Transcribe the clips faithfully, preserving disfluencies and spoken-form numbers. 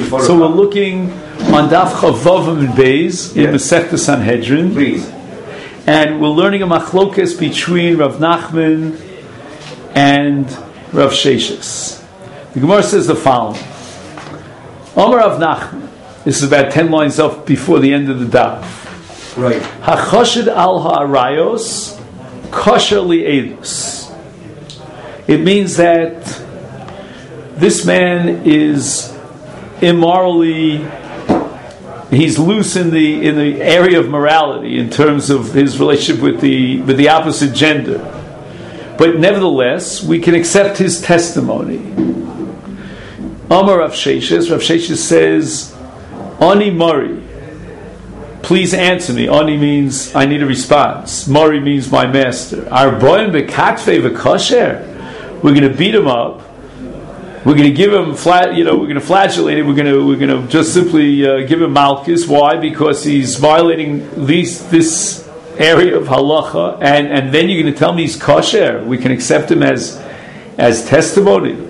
So we're looking on Daf Chavavim and Beis in Masechta Sanhedrin. Please. And we're learning a machlokes between Rav Nachman and Rav Sheshes. The Gemara says the following. Omer Rav Nachman. This is about ten lines up before the end of the Daf. Right. Hachashid al ha'arayos kosher li'edus. It means that this man is immorally, he's loose in the in the area of morality in terms of his relationship with the with the opposite gender. But nevertheless, we can accept his testimony. Amar Rav Sheshes, Rav Sheshes says, Ani Mari, please answer me. Ani means I need a response. Mari means my master. Arboim bekatve v'kosher. We're going to beat him up. We're going to give him flat. You know, we're going to flagellate him. We're going to we're going to just simply uh, give him malchus. Why? Because he's violating these this area of halacha, and and then you're going to tell me he's kosher. We can accept him as as testimony.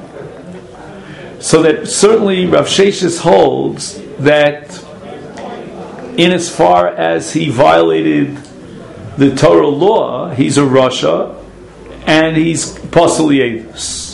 So that certainly Rav Sheshes holds that in as far as he violated the Torah law, he's a rasha and he's pasal yedus.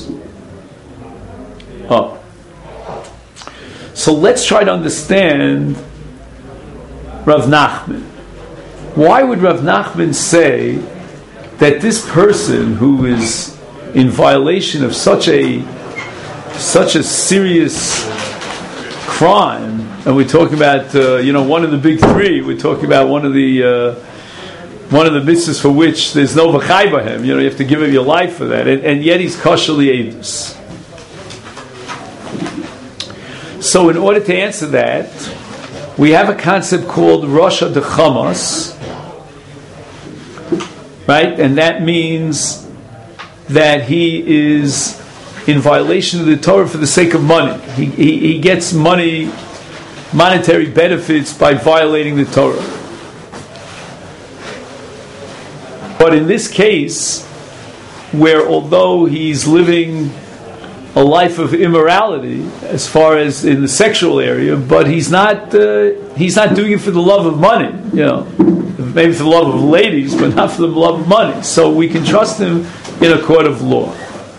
Oh. So let's try to understand Rav Nachman. Why would Rav Nachman say that this person who is in violation of such a such a serious crime, and we're talking about uh, you know one of the big three, we're talking about one of the uh, one of the mitzvahs for which there's no v'chai b'hem, you know, you have to give him your life for that, and, and yet he's kosher li'edus. So in order to answer that, we have a concept called Rasha de Chamas, right? And that means that he is in violation of the Torah for the sake of money. He, he, he gets money, monetary benefits by violating the Torah. But in this case, where although he's living a life of immorality as far as in the sexual area, but he's not uh, he's not doing it for the love of money, you know, maybe for the love of ladies, but not for the love of money. So we can trust him in a court of law.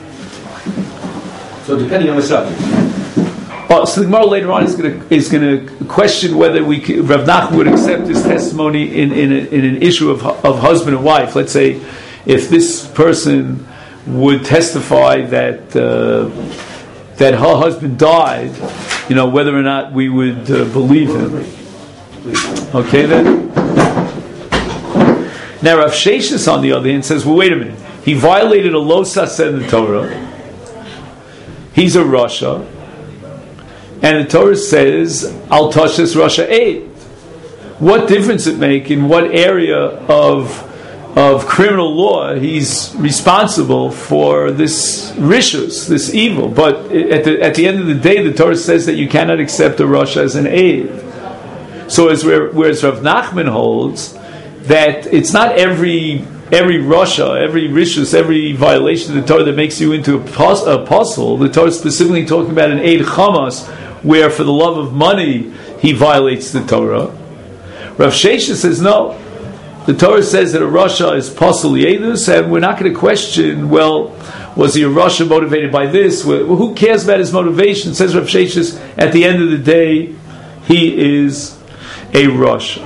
So depending on the subject. Oh, so the Gemara later on is going to is going to question whether we can, Rav Nachman would accept his testimony in in, a, in an issue of of husband and wife. Let's say if this person would testify that uh, that her husband died, you know, whether or not we would uh, believe him. Okay, then. Now Rav Sheshes, on the other hand, says, well, wait a minute. He violated a lo saseh in the Torah. He's a rasha, and the Torah says, "Al tashis rasha eid." What difference it make in what area of of criminal law he's responsible for this rishus, this evil? But at the at the end of the day, the Torah says that you cannot accept a rasha as an aid. So as whereas Rav Nachman holds that it's not every every rasha, every rishus, every violation of the Torah that makes you into a apostle. The Torah is specifically talking about an eid chamas, where for the love of money he violates the Torah. Rav Sheshes says no. The Torah says that a rasha is pasal yedus, and we're not going to question, well, was he a rasha motivated by this? Well, who cares about his motivation? Says Rav Sheshes, at the end of the day, he is a rasha.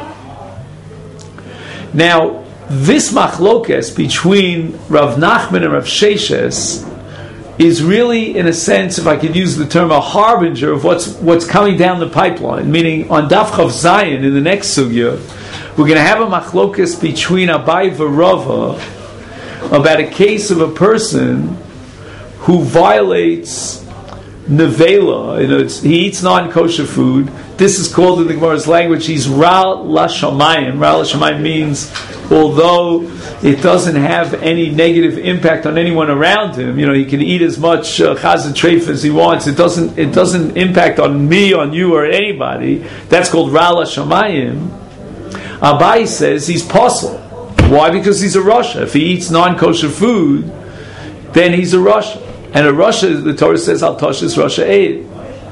Now, this machlokes between Rav Nachman and Rav Sheshes is really, in a sense, if I could use the term, a harbinger of what's what's coming down the pipeline. Meaning, on Daf Chav Zayin, in the next sugya, we're going to have a machlokes between Abai and Rava about a case of a person who violates nevela. You know, it's, he eats non-kosher food. This is called in the Gemara's language, he's Ral Lashamayim. Ral Lashamayim means, although it doesn't have any negative impact on anyone around him, you know, he can eat as much uh, chazan treif as he wants. It doesn't. It doesn't impact on me, on you, or anybody. That's called Ral Lashamayim. Abai says he's pasal. Why? Because he's a rasha. If he eats non-kosher food, then he's a rasha. And a rasha, the Torah says, al tashis rasha eid.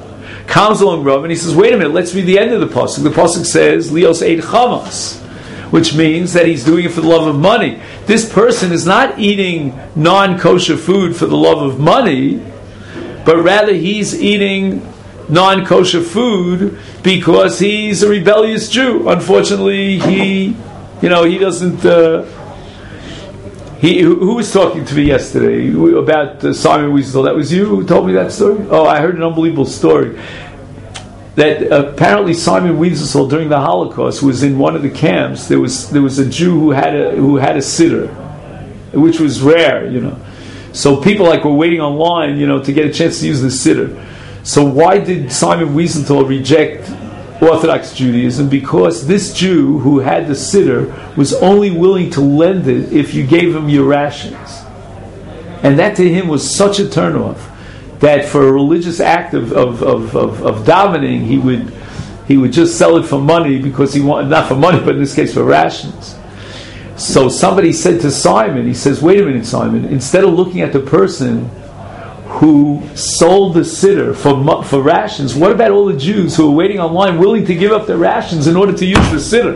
Comes along Rav and he says, wait a minute, let's read the end of the pasuk. The pasuk says, Lios eid chamas, which means that he's doing it for the love of money. This person is not eating non-kosher food for the love of money, but rather he's eating non-kosher food because he's a rebellious Jew. Unfortunately, he, you know, he doesn't. Uh, he who, who was talking to me yesterday about uh, Simon Wiesenthal? That was you who told me that story. Oh, I heard an unbelievable story. That apparently Simon Wiesenthal during the Holocaust was in one of the camps. There was there was a Jew who had a who had a siddur, which was rare, you know. So people like were waiting online, you know, to get a chance to use the siddur. So why did Simon Wiesenthal reject Orthodox Judaism? Because this Jew who had the siddur was only willing to lend it if you gave him your rations, and that to him was such a turnoff that for a religious act of of, of, of of davening, he would he would just sell it for money because he wanted, not for money, but in this case for rations. So somebody said to Simon, he says, wait a minute, Simon, instead of looking at the person who sold the siddur for for rations, what about all the Jews who are waiting online willing to give up their rations in order to use the siddur?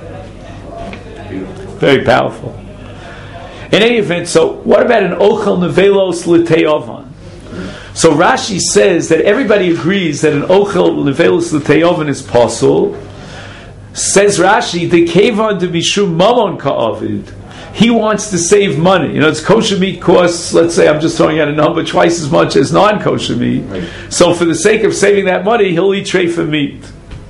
Very powerful. In any event, so what about an ochel nevelos l'te'ovan? So Rashi says that everybody agrees that an ochel nevelos l'te'ovan is possible. Says Rashi, the kevan de bishum mamon ka'avid. He wants to save money. You know, it's kosher meat costs, let's say, I'm just throwing out a number, twice as much as non-kosher meat. Right. So for the sake of saving that money, he'll eat treifa meat.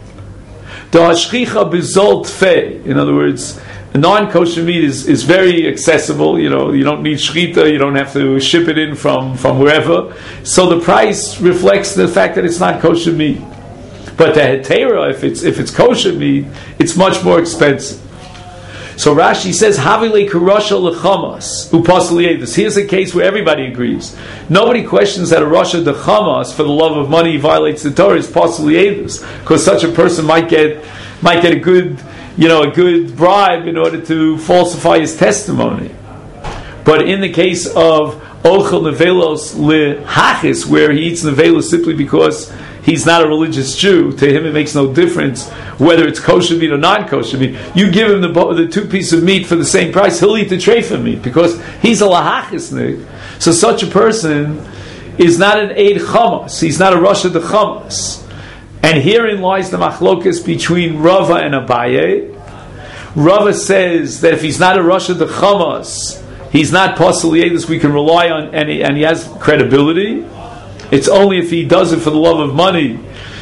Da'ashchicha bizol tfei. In other words, non-kosher meat is, is very accessible. You know, you don't need shchita, you don't have to ship it in from, from wherever. So the price reflects the fact that it's not kosher meat. But the hetera, if it's if it's kosher meat, it's much more expensive. So Rashi says, Havile karasha lechamas upasliedus. Here's a case where everybody agrees. Nobody questions that a rasha dechamas for the love of money violates the Torah is pasliedus, because such a person might get might get a good, you know, a good bribe in order to falsify his testimony. But in the case of ochel nevelos lehachis, where he eats nevelos simply because he's not a religious Jew, to him it makes no difference whether it's kosher meat or non-kosher meat. You give him the, the two pieces of meat for the same price, he'll eat the treifa meat because he's a lahachisnik. So such a person is not an eid chamas. He's not a rasha de chamas. And herein lies the machlokas between Rava and Abaye. Rava says that if he's not a rasha de chamas, he's not pasaliedus, we can rely on, and he, and he has credibility. It's only if he does it for the love of money,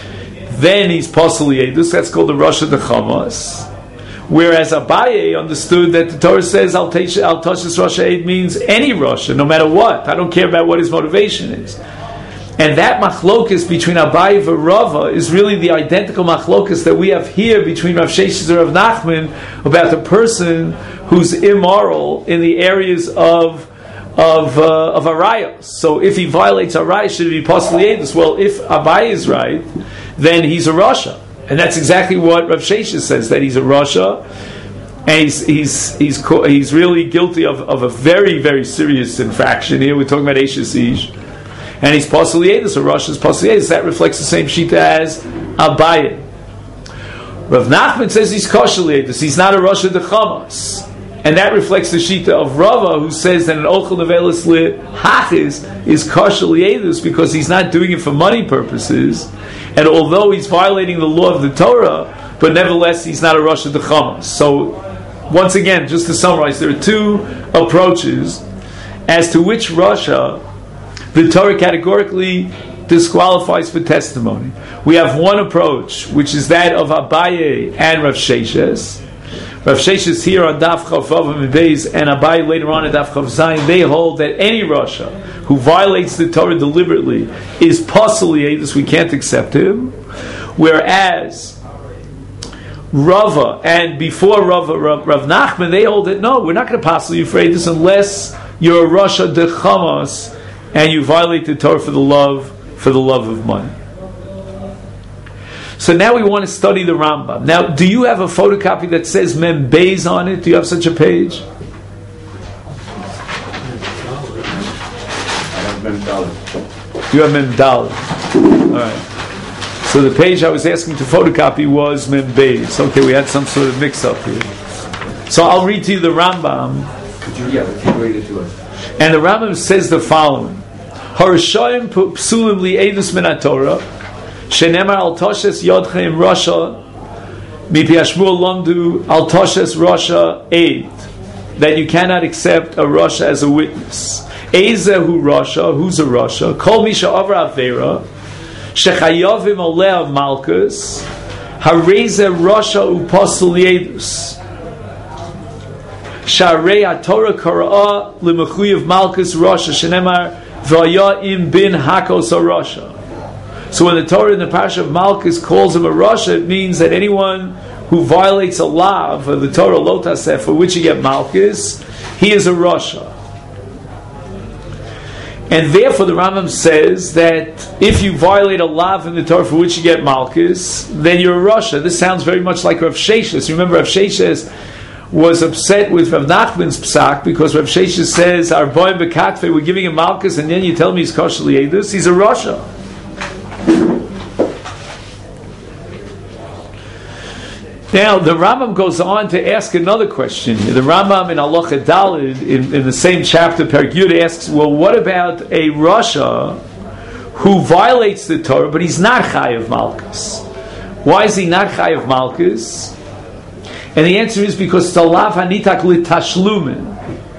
then he's pasaliedus. That's called the rasha de chamas. Whereas Abaye understood that the Torah says al touch this rasha eid means any rasha, no matter what. I don't care about what his motivation is. And that machlokas between Abaye and Rava is really the identical machlokas that we have here between Rav Sheshes and Rav Nachman about the person who's immoral in the areas of of uh, of arayos. So if he violates arayos, should it be pasaliedus? Well, if Abaye is right, then he's a rasha, and that's exactly what Rav Sheshes says, that he's a rasha, and he's he's he's he's really guilty of, of a very very serious infraction. Here we're talking about Eishes Ish. And he's pasaliedus, or Rosh is pasaliedus. That reflects the same shita as Abaye. Rav Nachman says he's kosher-liedus. He's not a Rosh de Chamas. And that reflects the shita of Rava, who says that an ochel nevelos lehachis is kosher-liedus because he's not doing it for money purposes. And although he's violating the law of the Torah, but nevertheless he's not a Rosh de Chamas. So, once again, just to summarize, there are two approaches as to which Rasha the Torah categorically disqualifies for testimony. We have one approach, which is that of Abaye and Rav Sheshes. Rav Sheshes here on Daf Chav Vav and Beis, and Abaye later on at Daf Chav Zayin. They hold that any Rasha who violates the Torah deliberately is pasaliedus. We can't accept him. Whereas Rava and before Rava, Rav, Rav Nachman, they hold that no, we're not going to pasaliedus unless you're a Rasha de Chamas and you violate the Torah for the love for the love of money. So now we want to study the Rambam. Now, do you have a photocopy that says Mem Beis on it? Do you have such a page? I have Mem Dalet. You have Mem Dalet. All right. So the page I was asking to photocopy was Mem Beis. Okay, we had some sort of mix-up here. So I'll read to you the Rambam. Could you, yeah, read it to us. And the Rambam says the following: Harashayim psulim li edus min haTorah, shenemar al toshes yodchem rasha, mipi hashmuel lomdu al toshes rasha eid, that you cannot accept a rasha as a witness. Eza hu rasha, who's a rasha? Kol misha avra avera, shechayovim oleh malchus, hareze rasha uposel yedus. Sharei HaTorah Kara'a L'Mechuyev Malchus Rasha Shenemar V'aya Im Bin Hakos HaRasha. So when the Torah in the Parsha of Malchus calls him a Rasha, it means that anyone who violates a law of the Torah Lotaseh for which you get Malchus, he is a Rasha. And therefore the Rambam says that if you violate a law in the Torah for which you get Malchus, then you're a Rasha. This sounds very much like Rav Sheshes. Remember Rav Sheshes was upset with Rav Nachman's psak because Rav Sheshes says, "Our boy Bekatfe, we're giving him Malchus, and then you tell me he's kosher liedus. He's a Rasha." Now the Rambam goes on to ask another question. The Rambam in Halacha Daled in, in the same chapter, Perek Yud, asks, "Well, what about a Rasha who violates the Torah, but he's not chayav Malchus? Why is he not chayav Malchus?" And the answer is because talav hanitak litashlumin.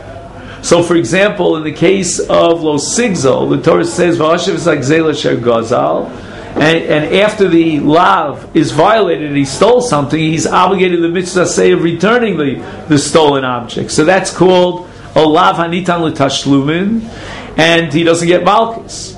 So, for example, in the case of Lo Sigzol, the Torah says v'ashev zagzela sher gazal, and and after the lav is violated, he stole something, he's obligated the mitzvah say of returning the, the stolen object. So that's called a lav hanitan litashlumin, and he doesn't get malchus.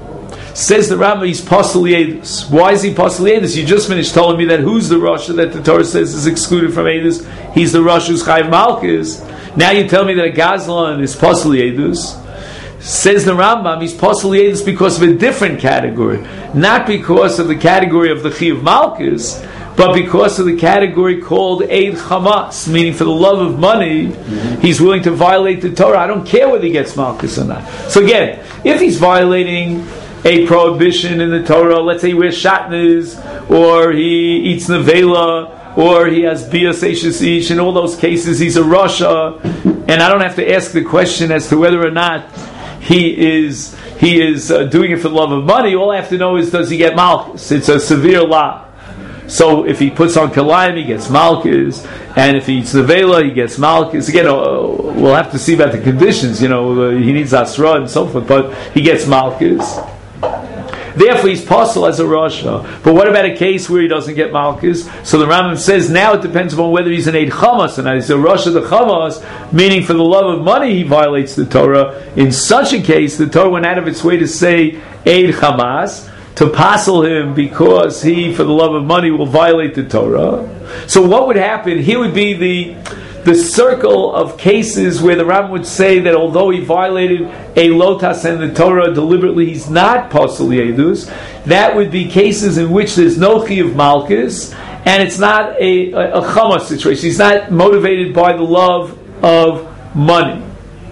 Says the Rambam, he's posel yedus. Why is he posel yedus? You just finished telling me that who's the Rasha that the Torah says is excluded from yedus? He's the Rasha who's chayav malchus. Now you tell me that a gazlan is posel yedus. Says the Rambam, he's posel yedus because of a different category, not because of the category of the chayav malchus, but because of the category called eid chamas, meaning for the love of money, mm-hmm. he's willing to violate the Torah. I don't care whether he gets malchus or not. So again, if he's violating a prohibition in the Torah, let's say he wears shatnez, or he eats nevela, or he has bias ish, in all those cases he's a Rasha, and I don't have to ask the question as to whether or not he is he is uh, doing it for the love of money. All I have to know is, does he get malchus? It's a severe law. So if he puts on kalayim, he gets malchus, and if he eats nevela, he gets malchus. Again, uh, we'll have to see about the conditions. You know, uh, he needs asra and so forth, but he gets malchus. Therefore, he's posel as a Rasha. But what about a case where he doesn't get malchus? So the Rambam says now it depends upon whether he's an eid chamas, and he's a Rasha the chamas, meaning for the love of money he violates the Torah. In such a case, the Torah went out of its way to say eid chamas, to posel him because he, for the love of money, will violate the Torah. So what would happen? He would be the the circle of cases where the Rambam would say that although he violated a lotas and the Torah deliberately, he's not posel yedus. That would be cases in which there's no chiyuv malchus, and it's not a, a, a chamas situation. He's not motivated by the love of money.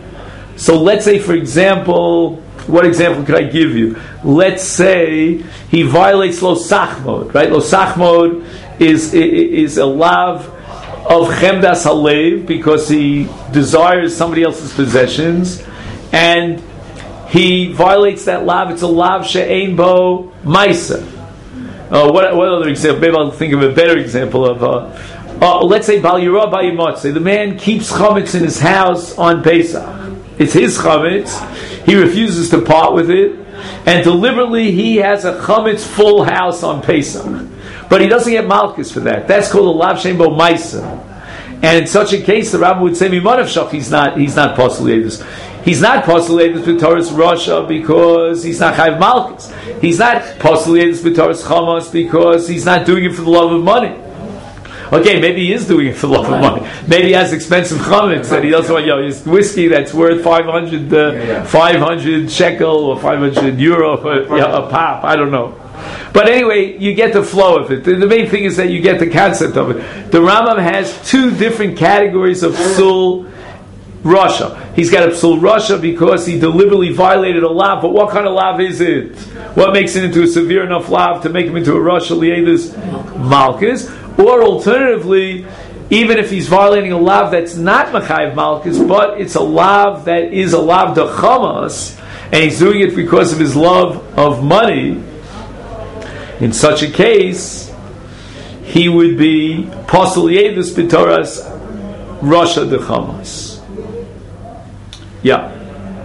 So let's say, for example, what example could I give you? Let's say he violates lo sachmod, right? Lo sachmod is, is a lav of chemdas halev, because he desires somebody else's possessions, and he violates that lav. It's a lav she'ein bo maisa. Uh, what, what other example? Maybe I'll think of a better example of. Uh, uh, let's say bal yirah bal yimotze. The man keeps chametz in his house on Pesach. It's his chametz. He refuses to part with it, and deliberately he has a chametz full house on Pesach. But he doesn't get malchus for that. That's called a lav she'ein bo maisa. And in such a case, the Rambam would say, "Mimanav shach." He's not. He's not posel yedus. He's not posel yedus b'Torah's Rasha because he's not chayav malchus. He's not posel yedus b'Torah's chamas because he's not doing it for the love of money. Okay, maybe he is doing it for the love of money. Maybe he has expensive chametz that he doesn't want. You know, his whiskey that's worth five hundred, uh, yeah, yeah. five hundred shekel or five hundred euro for, yeah, a pop. I don't know. But anyway, you get the flow of it. The, the main thing is that you get the concept of it. The Rambam has two different categories of psul Russia. He's got a psul Russia because he deliberately violated a lav. But what kind of lav is it? What makes it into a severe enough lav to make him into a Russia liedus malchus? Or alternatively, even if he's violating a lav that's not Machayev Malchus, but it's a lav that is a lav de chamas, and he's doing it because of his love of money, in such a case, he would be Pasal Yedus B'Toras Rasha de chamas. Yeah.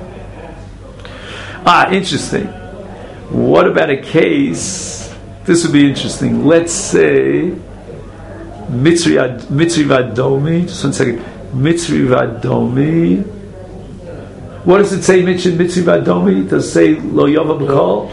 Ah, interesting. What about a case? This would be interesting. Let's say Mitzri Vadomi. Just one second. Mitzri Vadomi. What does it say, Mitzri Mitzri Vadomi? Does it say Lo Yova B'Kol?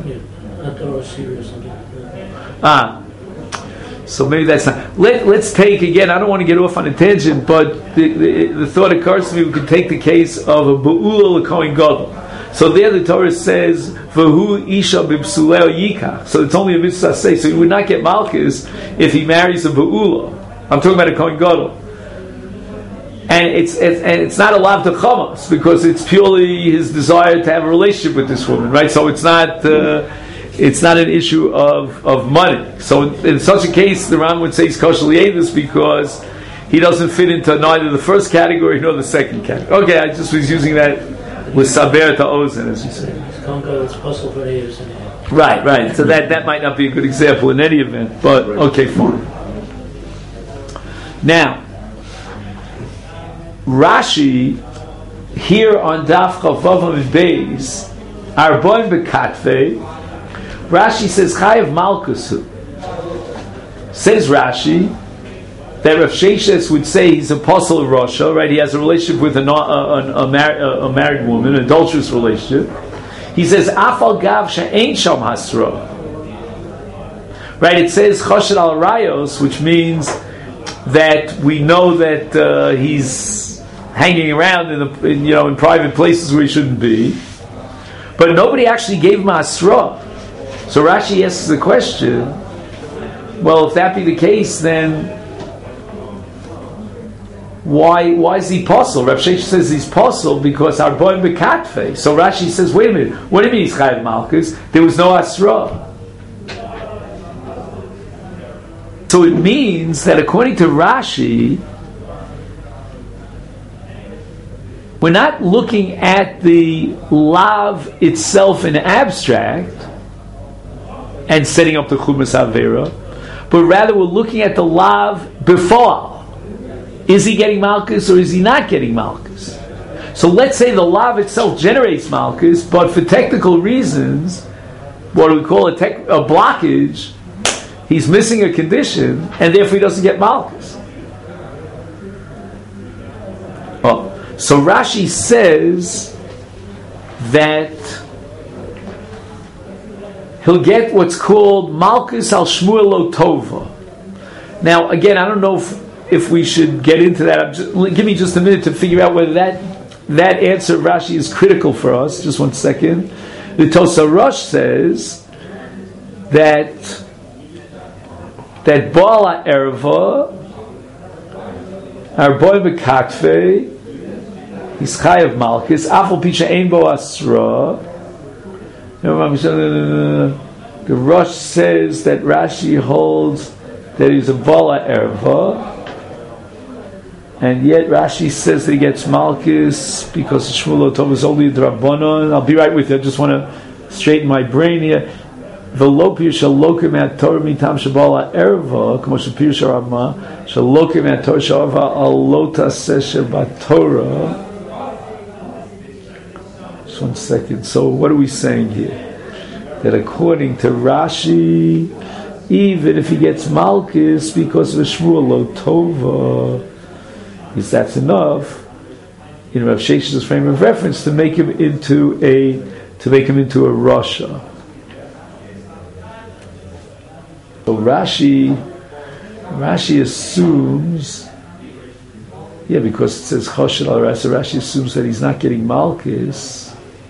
Ah. So maybe that's not. Let, let's take again. I don't want to get off on a tangent, but the, the, the thought occurs to me. We could take the case of a Be'ula L'Kohen Gadol. So there the Torah says V'hu Isha B'Psuleo Yikach. So it's only a mitzvah say. So he would not get Malchus if he marries a Be'ula. I'm talking about a Kohen Gadol. And it's, it's and it's not a lav de chamas because it's purely his desire to have a relationship with this woman, right? So it's not. Uh, It's not an issue of, of money. So in such a case, the Ram would say he's kosher liedus because he doesn't fit into neither the first category nor the second category. Okay, I just was using that with saber to ozen, as you say. Right, right. So that, that might not be a good example in any event, but okay, fine. Now, Rashi here on Daf Chavav and Beis Arbon Bekatve. Rashi says Chayav Malkusu. Says Rashi that Rav Sheshes would say he's apostle of Russia, right? He has a relationship with a, a, a, a, mar- a married woman, an adulterous relationship. He says Afal Gav She'ein Sham Hasra. Right? It says Choshed al Rayos, which means that we know that uh, he's hanging around in, the, in you know in private places where he shouldn't be, but nobody actually gave him Hasra. So Rashi asks the question, well, if that be the case, then why why is he possible? Rav Sheshes says he's possible because Arbon Bekatfe. So Rashi says, wait a minute, what do you mean he's Chayav Malchus? There was no Asra. So it means that according to Rashi, we're not looking at the lav itself in abstract and setting up the Chumas Avera, but rather we're looking at the lav before. Is he getting Malchus or is he not getting Malchus? So let's say the lav itself generates Malchus, but for technical reasons, what do we call a, tech, a blockage, he's missing a condition, and therefore he doesn't get Malchus. Oh, so Rashi says that he'll get what's called Malchus al Shmuel lo Tova. Now, again, I don't know if, if we should get into that. I'm just, give me just a minute to figure out whether that that answer of Rashi is critical for us. Just one second. The Tosa Rosh says that that Bala Erva, our boy Bekatfe, he's Chayav Malchus, Afal Pisha Ein Bo Asra. The Rosh says that Rashi holds that he's a Bala Erva, and yet Rashi says that he gets Malchus because Shmuel Tov is only a Drabanon. I'll be right with you. I just want to straighten my brain here. V'lo pirsha lokim at Torah mitam shabala erva, k'mo shepirsha Rama shalokim at Torah sharva al lota sesher b'Torah. Just one second. So what are we saying here? That according to Rashi, even if he gets Malchus because of a Shmuel lo Tova, is that's enough in Rav Shesh's frame of reference to make him into a to make him into a Rasha. So Rashi, Rashi assumes, yeah, because it says Choshed al Rasa, Rashi assumes that he's not getting Malchus.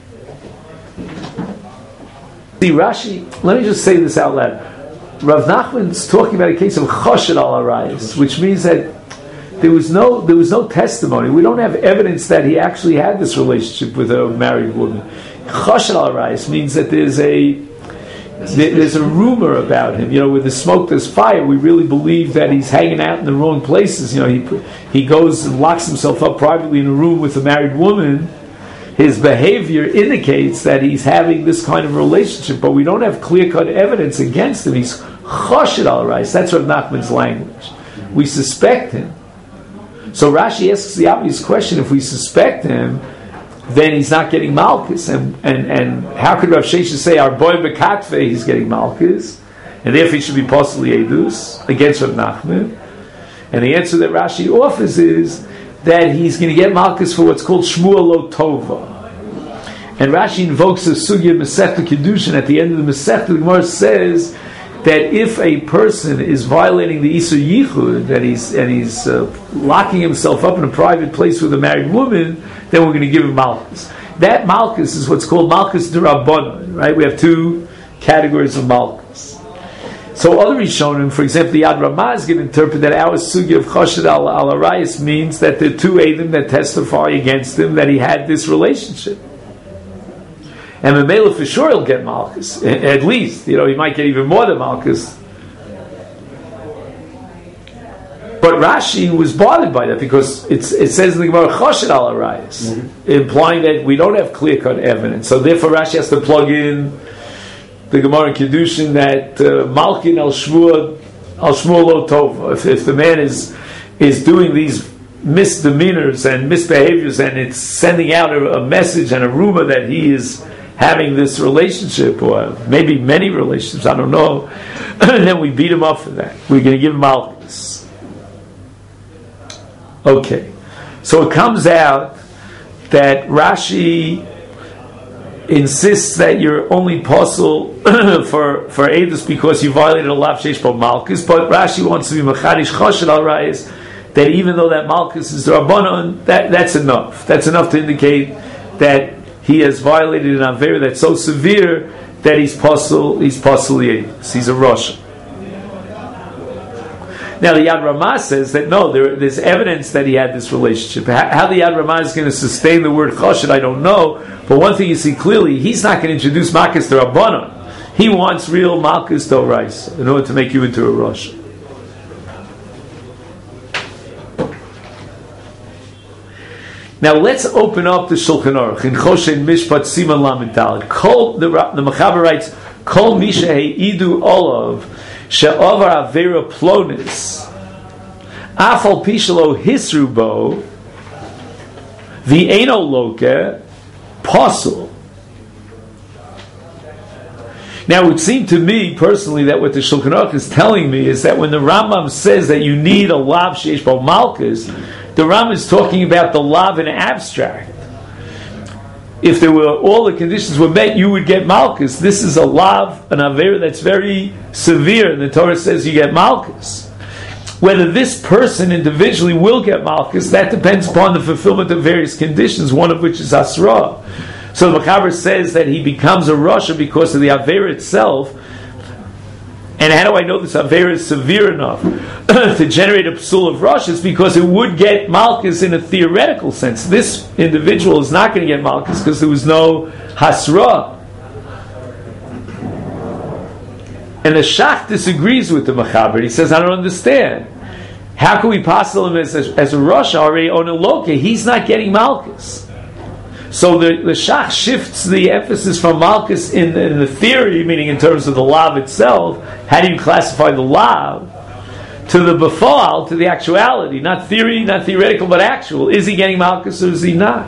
See, Rashi, let me just say this out loud. Rav Nachman's talking about a case of Choshed al Arayis, which means that there was no there was no testimony. We don't have evidence that he actually had this relationship with a married woman. Chashad al Arayis means that there's a there's a rumor about him. You know, with the smoke there's fire. We really believe that he's hanging out in the wrong places. You know, he he goes and locks himself up privately in a room with a married woman. His behavior indicates that he's having this kind of relationship, but we don't have clear-cut evidence against him. He's chashad al Arayis. That's Rav Nachman's language. We suspect him. So Rashi asks the obvious question: if we suspect him, then he's not getting malchus, and and, and how could Rav Sheshes say our boy bekatve he's getting malchus, and therefore he should be possibly edus against Rav Nachman? And the answer that Rashi offers is that he's going to get malchus for what's called shmua lo tova. And Rashi invokes a sugya Masechta Kedushin at the end of the Masechta. The Gemara says that if a person is violating the Isur Yichud, that he's and he's uh, locking himself up in a private place with a married woman, then we're going to give him malchus. That malchus is what's called malchus d'Rabbanan, right? We have two categories of malchus. So other Rishonim, for example, the Yad Ramah is going to interpret that our sugya of chashad al Arayis means that the two Eidim that testify against him that he had this relationship. And the Mela for sure he'll get malchus, at least. You know, he might get even more than malchus. But Rashi was bothered by that because it's, it says in the Gemara chashad al Arayis, mm-hmm. implying that we don't have clear-cut evidence. So therefore Rashi has to plug in the Gemara in Kedushin that uh, Malkin al Shmua al Shmua lo tova. If, if the man is is doing these misdemeanors and misbehaviors, and it's sending out a, a message and a rumor that he is having this relationship, or maybe many relationships, I don't know, and then we beat him up for that. We're going to give him malchus. Okay, so it comes out that Rashi insists that you're only possible for for edus because you violated a lav sheish bo malchus, but Rashi wants to be machadish chashad al Arayis that even though that malchus is Rabbanon, that that's enough. That's enough to indicate that he has violated an avera that's so severe that he's possible he's possibly edus. He's a Rosh. Now the Yad Ramah says that no, there, there's evidence that he had this relationship. How, how the Yad Ramah is going to sustain the word chashad, I don't know. But one thing you see clearly, he's not going to introduce malchus to Rabbanon. He wants real malchus to Oraisa in order to make you into a Rosh. Now let's open up the Shulchan Aruch in Choshen Mishpat Siman Lamed Daled. Kol the the Mechaber writes, Kol Misha Heidu Olav She'avar Avera Plonis Afal Pishalo Hisrubo V'Eino Loke Pasul. Now it would seem to me personally that what the Shulchan Aruch is telling me is that when the Rambam says that you need a lav sheish bo malchus, the Rambam is talking about the lav in abstract. If there were all the conditions were met, you would get malchus. This is a lav, an aver that's very severe, and the Torah says you get malchus. Whether this person individually will get malchus, that depends upon the fulfillment of various conditions, one of which is asra. So the Mechaber says that he becomes a Rasha because of the aver itself. And how do I know this aver is severe enough to generate a psul of Rashas? Because it would get malchus in a theoretical sense. This individual is not going to get malchus because there was no hasra. And the Shach disagrees with the Mechaber. He says, I don't understand. How can we passel him as a, as a Rasha already on a Loke? He's not getting malchus. So the, the Shach shifts the emphasis from malchus in the, in the theory, meaning in terms of the lav itself. How do you classify the lav? To the befal, to the actuality. Not theory, not theoretical, but actual. Is he getting malchus or is he not?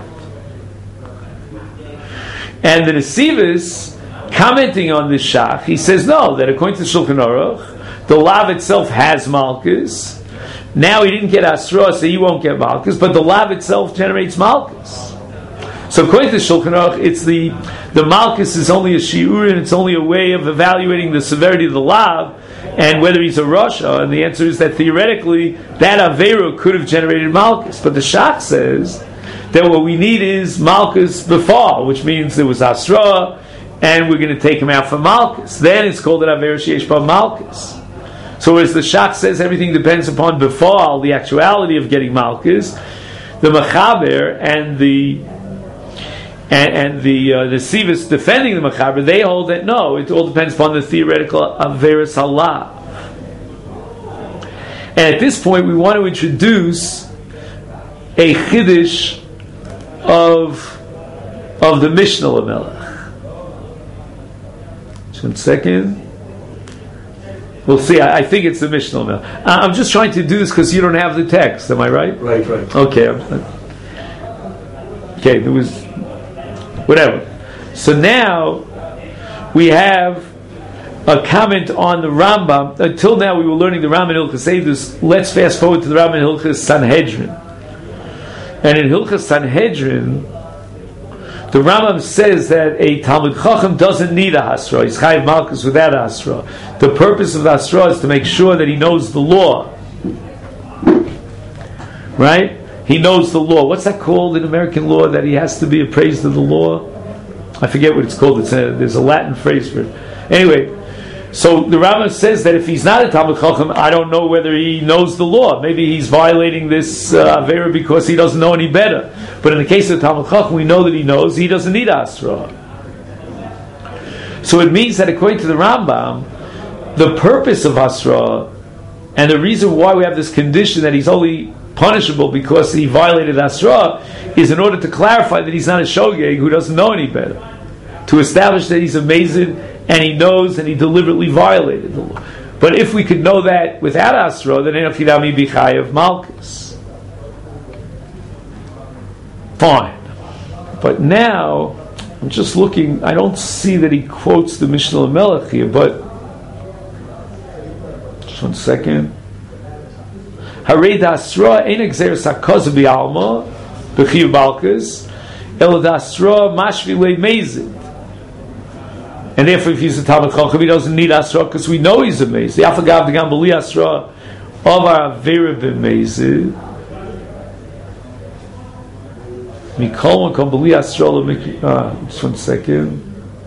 And the Nesivis, commenting on this Shach, he says no, that according to Shulchan Aruch, the lav itself has malchus. Now he didn't get asra, so he won't get malchus, but the lav itself generates malchus. So according to Shulchan Aruch, it's the the malchus is only a shiur, and it's only a way of evaluating the severity of the lav and whether he's a rasha. And the answer is that theoretically that averu could have generated malchus, but the Shach says that what we need is malchus befal, which means there was asra, and we're going to take him out for malchus. Then it's called an averu sheish ba malchus. So as the Shach says, everything depends upon Befal, the actuality of getting Malchus. The Mechaber and the and, and the uh, the Sivis defending the Mechaber, they hold that no, it all depends upon the theoretical Averis Allah. And at this point, we want to introduce a Chiddush of of the Mishnah Lamelech. Just one second. We'll see. I, I think it's the Mishnah Lamelech. I'm just trying to do this because you don't have the text. Am I right? Right, right. Okay. I'm, okay. There was whatever. So now we have a comment on the Rambam. Until now, we were learning the Rambam in Hilchos Eidus. Let's fast forward to the Rambam in Hilchos Sanhedrin. And in Hilchos Sanhedrin, the Rambam says that a Talmud Chacham doesn't need a Hasra. He's Chayiv Malchus without a Hasra. The purpose of the Hasra is to make sure that he knows the law. Right? He knows the law. What's that called in American law, that he has to be appraised of the law? I forget what it's called. It's a, there's a Latin phrase for it. Anyway, so the Rambam says that if he's not a Talmud Chacham, I don't know whether he knows the law. Maybe he's violating this uh, Avera because he doesn't know any better. But in the case of Talmud Chacham, we know that he knows. He doesn't need Asra. So it means that according to the Rambam, the purpose of Asra and the reason why we have this condition that he's only punishable because he violated Asra is in order to clarify that he's not a Shogeg who doesn't know any better. To establish that he's amazing and he knows and he deliberately violated the law. But if we could know that without Asra, then Enofidami Bichayev Malchus. Fine. But now, I'm just looking, I don't see that he quotes the Mishnah Lamelech here, but just one second. Harei Dasra ein exeres hakaza bi'alma b'chiyuv Malchus el Dasra mashvi le'mezid. And therefore, if he's a Talmud Chacham, he doesn't need Asra because we know he's amazed. The Afagav the Gambali Asra of our Avera b'mezid. Mikol Makom Bali Asra ah, just one second.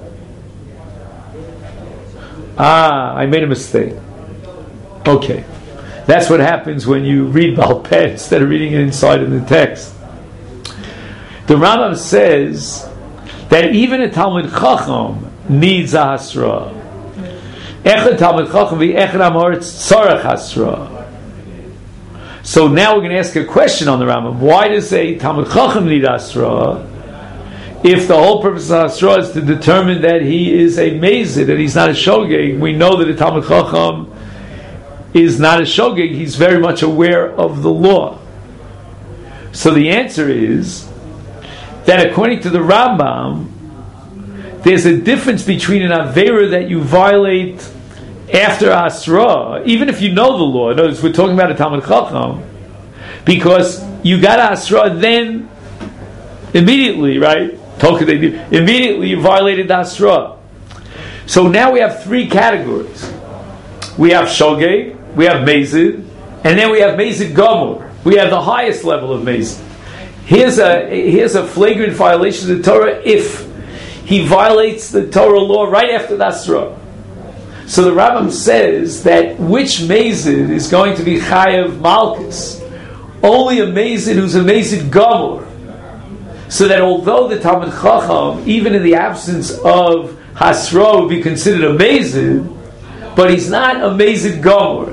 Ah, I made a mistake. Okay. That's what happens when you read Baal Peh instead of reading it inside in the text. The Rambam says that even a Talmud Chacham needs a Hasra. Echad Talmud Chacham v'echad Amoritz tzarech Hasra. So now we're going to ask a question on the Rambam. Why does a Talmud Chacham need Hasra if the whole purpose of Hasra is to determine that he is a Mezid, that he's not a Shogeg? We know that a Talmud Chacham is not a Shogeg. He's very much aware of the law. So the answer is that according to the Rambam, there's a difference between an Avera that you violate after Asra, even if you know the law. In other words, we're talking about a Talmud Chacham, because you got Asra, then immediately, right? Immediately you violated Asra. So now we have three categories. We have Shogeg, we have Mezid, and then we have Mezid Gomor. We have the highest level of Mezid. Here's a here's a flagrant violation of the Torah if he violates the Torah law right after the Asra. So the Rambam says that which Mezid is going to be Chayav Malchus? Only a Mezid who's a Mezid Gomor. So that although the Talmud Chacham, even in the absence of Hasra, would be considered a Mezid, but he's not a Mezid Gomor.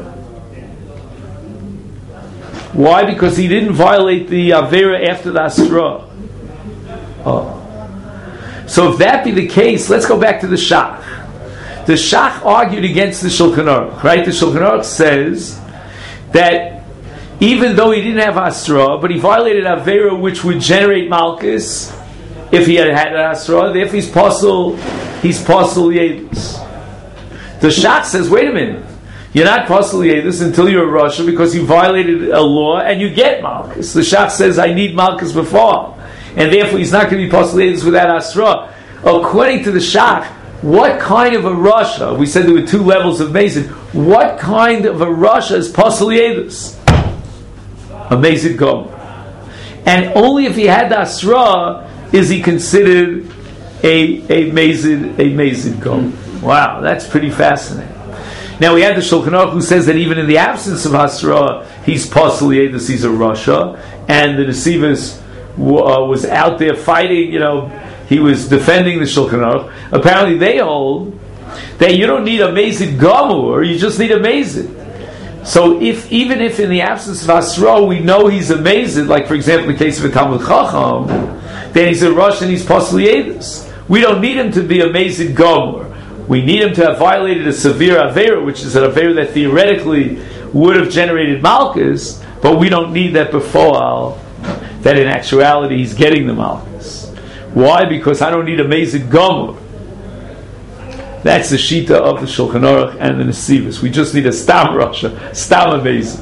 Why? Because he didn't violate the Avera after the Asra. Oh. So if that be the case, let's go back to the Shach. The Shach argued against the Shulchan Aruch, right? The Shulchan Aruch says that even though he didn't have Asra, but he violated Avera which would generate Malchus if he had had an Asra, therefore he's Posel, he's Posel Yedus. The Shach says, wait a minute, you're not Posel Yedus until you're a Rasha because you violated a law and you get Malchus. The Shach says, I need Malchus before. And therefore he's not going to be Posel Yedus without Asra. According to the Shach, what kind of a Rasha, we said there were two levels of Mezid, what kind of a Rasha is Posel Yedus? A Mezid Gom. And only if he had the Asra is he considered a, a Mezid, a Mezid Gom. Wow, that's pretty fascinating. Now we have the Shulchan Aruch who says that even in the absence of Hasra, he's possibly Eidos, he's a Rasha, and the Nesivos uh, was out there fighting, you know, he was defending the Shulchan Aruch. Apparently they hold that you don't need a Mazid Gamur, you just need a Mazid. So if even if in the absence of Hasra we know he's a Mazid, like for example the case of a Talmud Chacham, then he's a Rosh and he's possibly Eidos. We don't need him to be a Mazid Gamur. We need him to have violated a severe Avera, which is an Avera that theoretically would have generated Malchus, but we don't need that before, that in actuality he's getting the Malchus. Why? Because I don't need a Mazid Gamur. That's the Shita of the Shulchan Aruch and the Nesivos. We just need a Stam Rasha, Stam Mazid.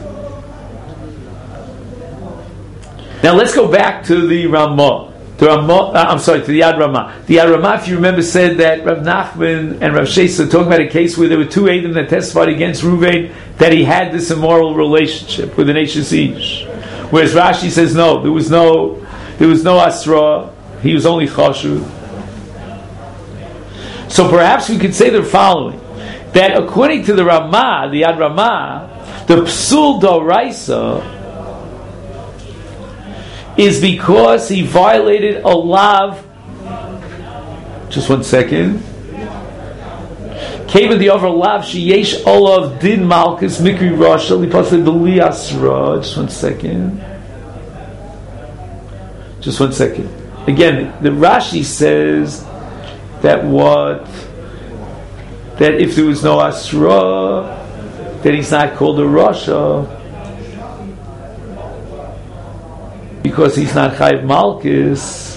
Now let's go back to the Ramah. The Ramah, uh, I'm sorry, to the Yad Ramah. The Yad Ramah, if you remember, said that Rav Nachman and Rav Shesa talking about a case where there were two Eidim that testified against Ruvain that he had this immoral relationship with an Eishes Ish. Whereas Rashi says no, there was no, there was no Asra. He was only Chashuv. So perhaps we could say the following: that according to the Ramah, the Yad Ramah, the Psul Doraisa is because he violated a lav. Just one second. Came in the over lav sheyesh olav din malchus mikri rasha lipasle b'li asra. Just one second. Just one second. Again, the Rashi says that what that if there was no asra, then he's not called a rasha, because he's not Chayiv Malchus.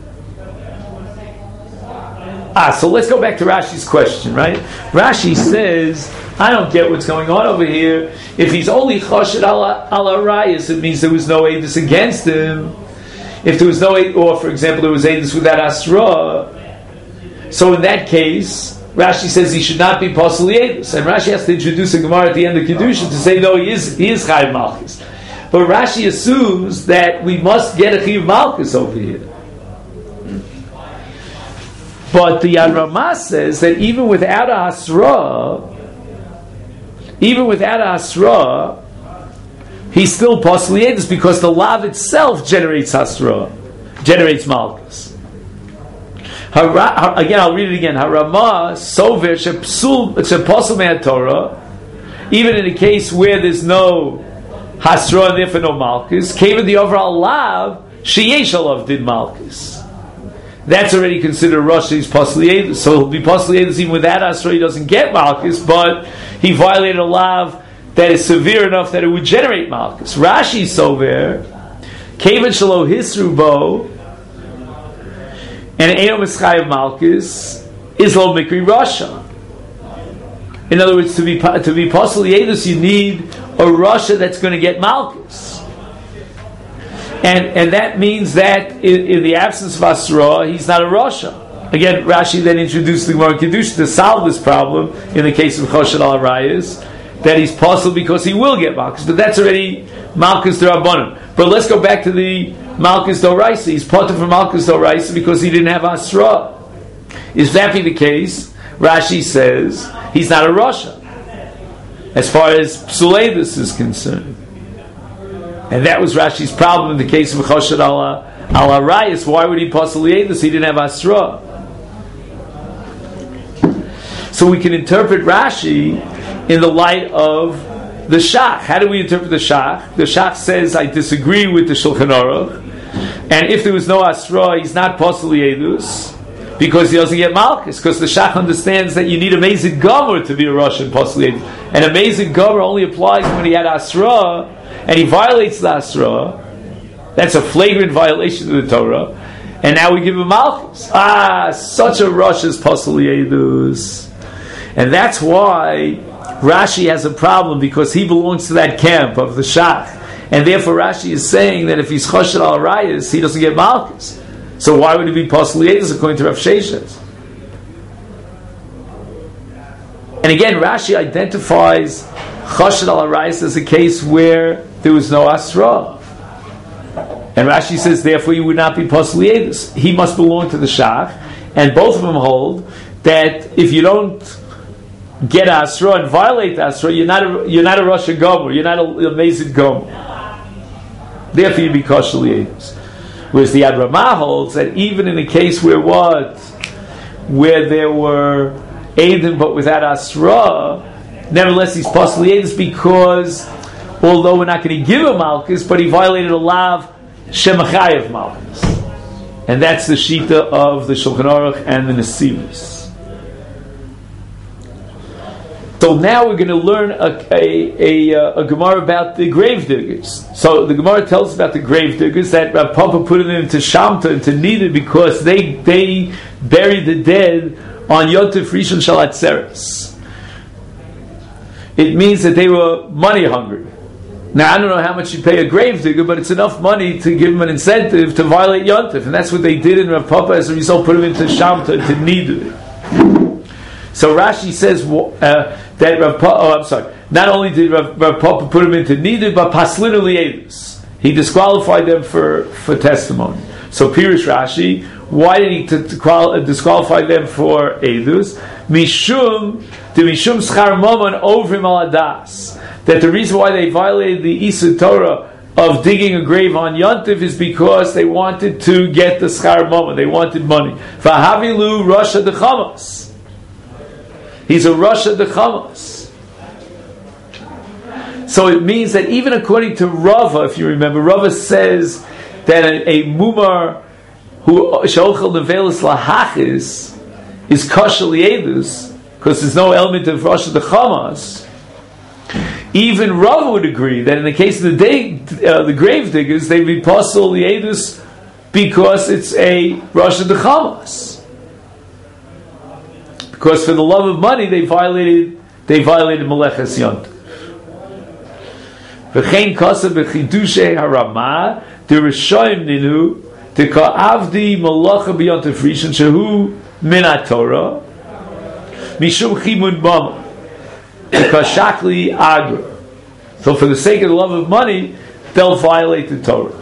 Ah, so let's go back to Rashi's question, right? Rashi says, I don't get what's going on over here. If he's only Choshed ala Rayas, it means there was no Eidos against him. If there was no Eidos, or for example, there was Eidos without Asra, so in that case, Rashi says he should not be Posel Eidos. And Rashi has to introduce a Gemara at the end of Kedusha to say, no, he is, he is Chayiv Malchus. But Rashi assumes that we must get a Chiv Malchus over here. But the Yad Ramah says that even without a Hasra, even without a Hasra, he's still Posel Eidos because the Lav itself generates Hasra, generates Malchus. Again, I'll read it again. Haramah sover shepsul sheposel me'atorah, even in a case where there's no Hasra and therefore no Malchus, came in the overall lav, sheyesh alav did Malchus. That's already considered Rosh, he's Posel Eidos. So he'll be Posel Eidos even without Hasra, he doesn't get Malchus, but he violated a lav that is severe enough that it would generate Malchus. Rashi sover, Kevin Shalo Hisrubo, and Eino Mischayev Malchus, is Lo Mikri Rasha. In other words, to be to be Posel Eidos, you need a Rasha that's going to get Malchus, and and that means that in, in the absence of Asra, he's not a Rasha. Again, Rashi then introduced the Gemara Kedusha to solve this problem in the case of Choshed al Rayas, that he's Posel because he will get Malchus, but that's already Malchus D'Rabbanan. But let's go back to the Malchus D'Oraisa. He's Potter for Malchus D'Oraisa because he didn't have Asra. Is that be the case? Rashi says he's not a Rasha as far as Psul Eidos is concerned. And that was Rashi's problem in the case of Choshed al Rayas. Why would he Posel Eidos? He didn't have Asra. So we can interpret Rashi in the light of the Shach. How do we interpret the Shach? The Shach says, I disagree with the Shulchan Aruch, and if there was no Asra, he's not Posel Eidos because he doesn't get Malchus, because the Shach understands that you need a Mazid Gomer to be a Rosh and Posel Eidos. And a Mazid Gomer only applies when he had Asra, and he violates the Asra. That's a flagrant violation of the Torah. And now we give him Malchus. Ah, such a Rosh as Posel Eidos. And that's why Rashi has a problem, because he belongs to that camp of the Shach. And therefore Rashi is saying that if he's Choshed al Rayas, he doesn't get Malchus. So why would he be Posel Eidos according to Rav Sheshes? And again, Rashi identifies Choshed al Rayas as a case where there was no Asra. And Rashi says, therefore, he would not be Posel Eidos. He must belong to the Shach. And both of them hold that if you don't get Asra and violate Asra, you're not a, you're not a Rosh Gomer, you're not an amazing Gomer. Therefore, you'd be kosher li'edus. Whereas the Yad Ramah holds that even in a case where what, where there were Eidim but without Asra, nevertheless he's kosher li'edus because although we're not going to give him Malchus, but he violated a lav Shemachayev Malchus. And that's the Shita of the Shulchan Aruch and the Nesivos. So now we're going to learn a, a, a, a Gemara about the grave diggers. So the Gemara tells us about the grave diggers that Rav Papa put them into Shamta, into Nida, because they they buried the dead on Yotiv Rishon Shel Atzeres. It means that they were money hungry. Now I don't know how much you pay a grave digger, but it's enough money to give them an incentive to violate Yotiv, and that's what they did in Rav Papa. As a result, put them into Shamta, into Nida. So Rashi says uh, that Rav Papa, oh, I'm sorry, not only did Rav, Rav Papa put him into Nida, but Paslin Li'edus. He disqualified them for, for testimony. So Pirush Rashi, why did he t- t- qual- disqualify them for Edus? Mishum, the Mishum Schar Momon Ovrim Al Adas. That the reason why they violated the Issa Torah of digging a grave on Yontif is because they wanted to get the Schar Momon, they wanted money. Vahavilu Rosh Hadechamas. He's a Rosh Hadechamas. So it means that even according to Rava, if you remember, Rava says that a, a Mumar who She'ochel Nevelis Lahachis is Kosher Li'edus, because there's no element of Rosh Hadechamas. Even Rava would agree that in the case of the day, uh, the grave diggers, they'd be Posel Li'edus because it's a Rosh Hadechamas. Because for the love of money, they violated they violated Meleches Yont. V'chein kasav b'chidushay harama d'rishoyim ninu t'ka'avdi malacha b'yontif rishon shehu min haTorah mishum chimud mama t'kashakli agra. So for the sake of the love of money, they'll violate the Torah.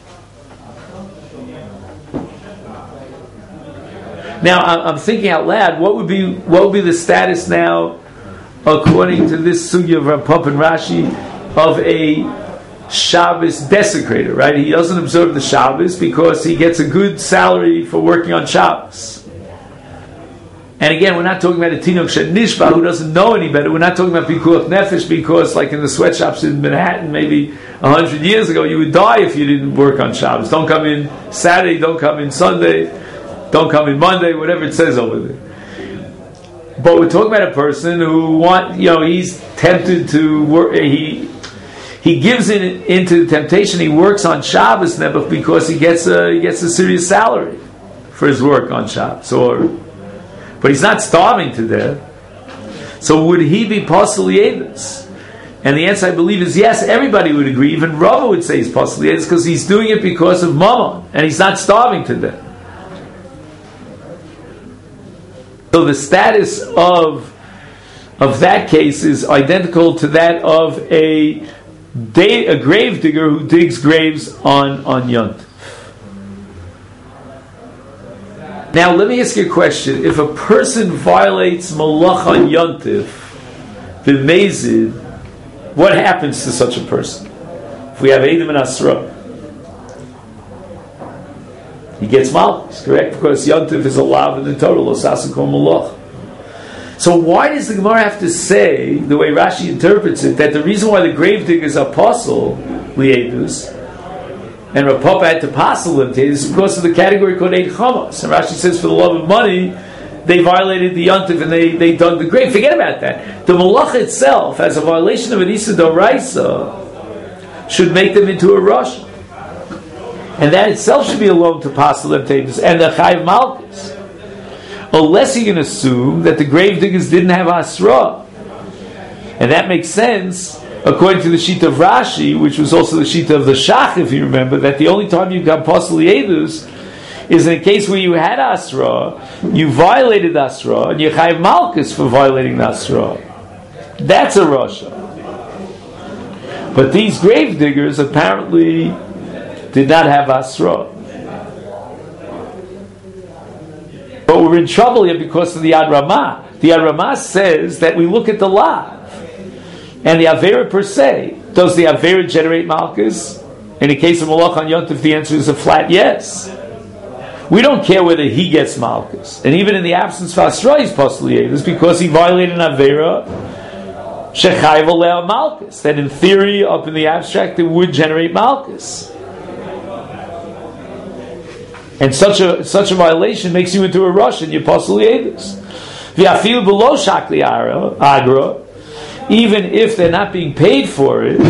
Now I'm thinking out loud. What would be what would be the status now, according to this sugya of Rav Papa and Rashi, of a Shabbos desecrator? Right? He doesn't observe the Shabbos because he gets a good salary for working on Shabbos. And again, we're not talking about a Tinok Shenishba who doesn't know any better. We're not talking about Pikuach Nefesh because, like in the sweatshops in Manhattan, maybe a hundred years ago, you would die if you didn't work on Shabbos. Don't come in Saturday. Don't come in Sunday. Don't come in Monday, whatever it says over there. But we're talking about a person who want, you know, he's tempted to work. He he gives in into the temptation. He works on Shabbos Nebuch because he gets a he gets a serious salary for his work on Shabbos. Or, but he's not starving to death. So would he be Posel Li'edus? And the answer, I believe, is yes. Everybody would agree. Even Rava would say he's Posel Li'edus because he's doing it because of Mammon, and he's not starving to death. So the status of of that case is identical to that of a day, a grave digger who digs graves on on Yont. Now let me ask you a question: if a person violates Malach on Yontif, b'mezid, what happens to such a person? If we have Eidim and Asra, he gets malchus, correct? Because Yontif is a lav in the Torah, lo sasakom malach. So why does the Gemara have to say, the way Rashi interprets it, that the reason why the grave diggers are Posel Li'edus, and Rav Papa had to Posel them is because of the category called Eid Chamas. And Rashi says, for the love of money, they violated the Yontif and they, they dug the grave. Forget about that. The Malach itself, as a violation of an Issa Doraisa, should make them into a Rosh. And that itself should be alone to Posel them tables and the Chayiv Malchus. Unless you can assume that the grave diggers didn't have Asra. And that makes sense according to the Shita of Rashi, which was also the Shita of the Shach, if you remember, that the only time you got Posel Li'edus is in a case where you had Asra, you violated Asra, and you Chayiv Malchus for violating the Asra. That's a Rasha. But these grave diggers apparently did not have Asra. But we're in trouble here because of the Yad Ramah. The Ramah says that we look at the lav and the avera per se. Does the avera generate malchus? In the case of malach on yontif, the answer is a flat yes. We don't care whether he gets malchus, and even in the absence of asra, he's possibly this because he violated an avera shechayv alei malchus. That in theory, up in the abstract, it would generate malchus. And such a such a violation makes you into a rush, and you're possibly edus. V'afil below shakli agra, even if they're not being paid for it,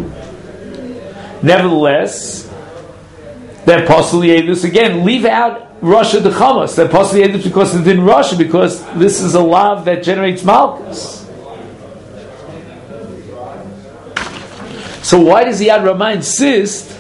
nevertheless, they're possibly edus. Again, leave out Russia the Chamas. They're possibly edus because it's in Russia, because this is a lav that generates malchus. So why does the Yad Ramah insist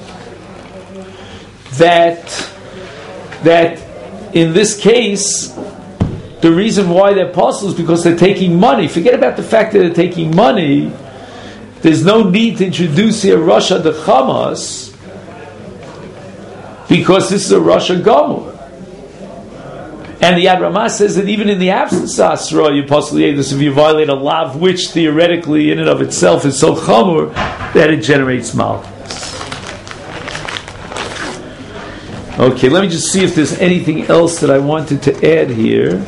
that that in this case the reason why they're apostles is because they're taking money? Forget about the fact that they're taking money. There's no need to introduce here Russia the Chamas because this is a Russia Gomor. And the Yad Ramah says that even in the absence of Asra, you possibly this if you violate a lav, which theoretically in and of itself is so chamor that it generates malchus. Okay, let me just see if there's anything else that I wanted to add here.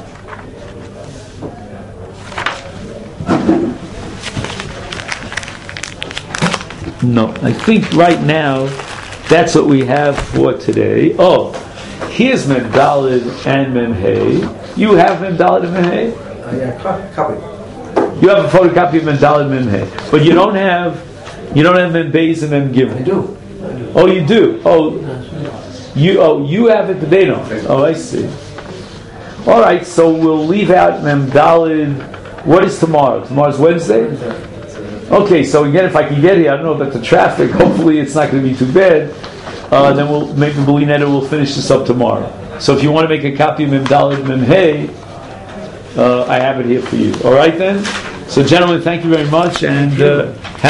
No, I think right now that's what we have for today. Oh, here's Mem Daled and Mem Hey. You have Mem Daled and Mem Hey? Uh, yeah, copy. You have a photocopy of Mem Daled and Mem Hey, but you don't have you don't have Mem Beis and Mem Gimel. I do. I do. Oh, you do. Oh, you oh you have it, but they don't. Oh, I see. All right, so we'll leave out Mem Daled. What is tomorrow? Tomorrow's Wednesday. Okay, so again, if I can get here, I don't know about the traffic. Hopefully, it's not going to be too bad. Uh, then we'll maybe Belinetta will finish this up tomorrow. So if you want to make a copy of Mem Daled and Mem Hey, uh, I have it here for you. All right then. So, gentlemen, thank you very much, and uh,